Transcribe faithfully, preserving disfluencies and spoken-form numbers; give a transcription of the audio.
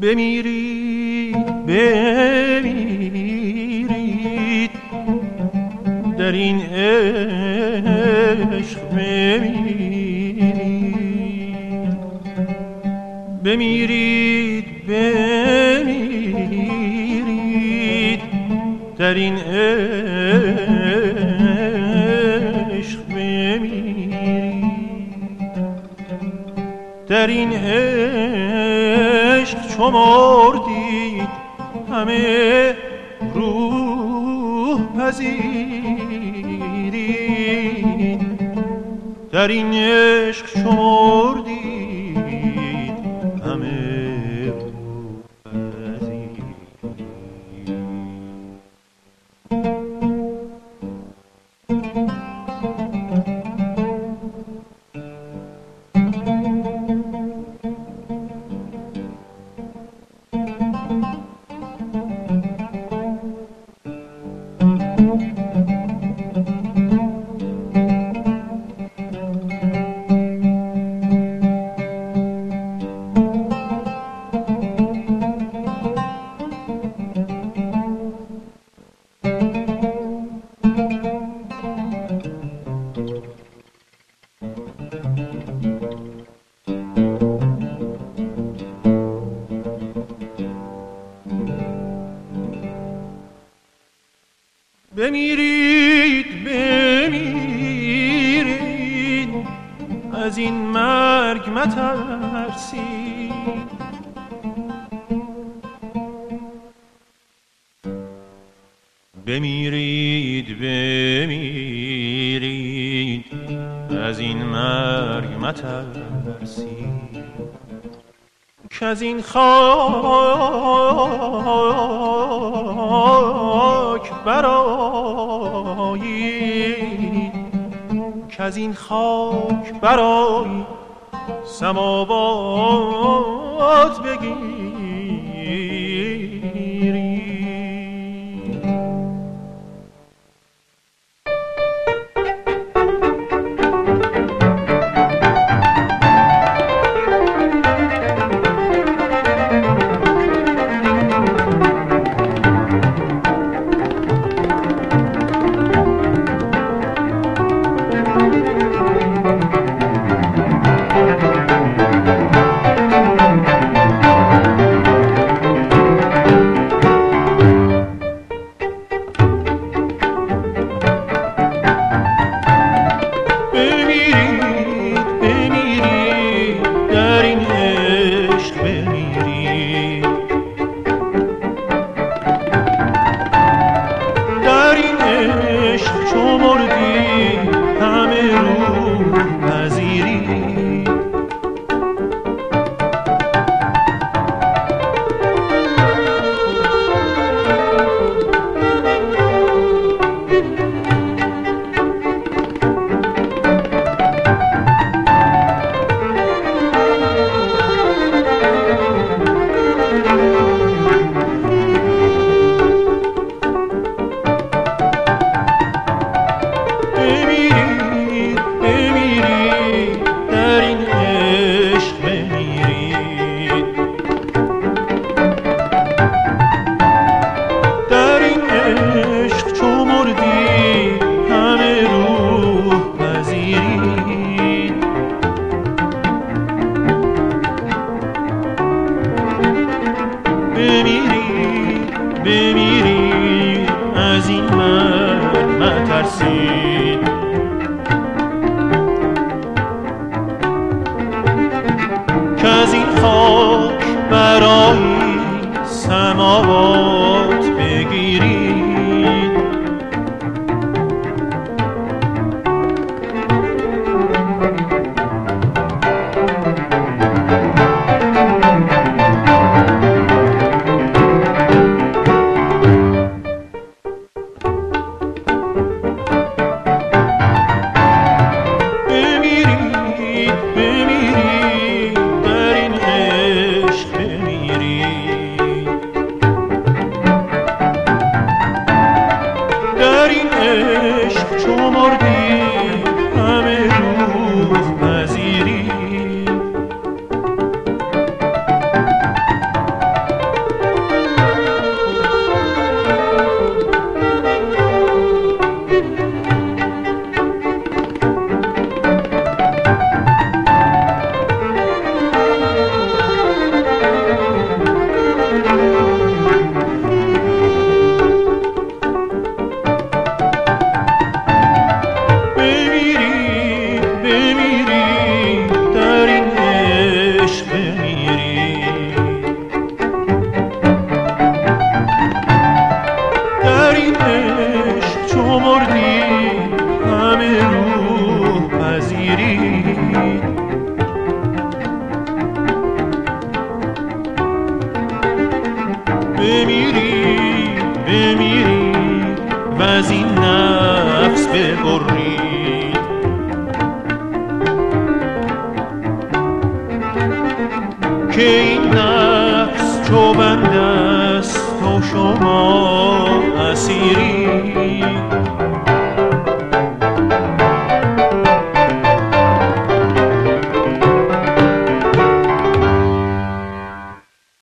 بمیرید بمیرید در این عشق بمیرید بمیرید بمیرید در این عشق بمیرید در این عشق چو مردید همه روح پذیرید در این عشق چو مردید همه روح پذیرید بمیرید بمیرید از این مرگ مترسید بمیرید بمیرید از این مرگ مترسید که از این خاک برآیید که از این خاک برآیید سماوات بگیرید مردید همه روح پذیرید. بمیرید بمیرید و از این نفس ببرید. که این نفس چوبند است و شما اسیرید.